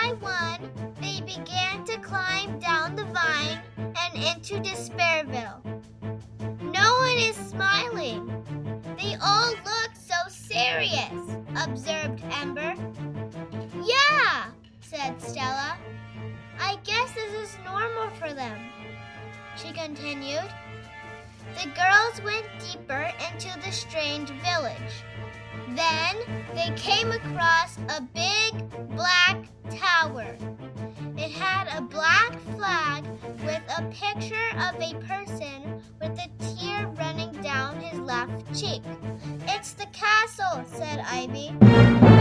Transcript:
by one, they began to climb down the vine and into Despairville. No one is smiling. They all look so serious, observed Ember. Yeah, said Stella. I guess this is normal for them, she continued. The girls went deeper into the strange village. Then they came across a big black tower. It had a black flag with a picture of a person with a tear running down his left cheek. It's the castle, said Ivy.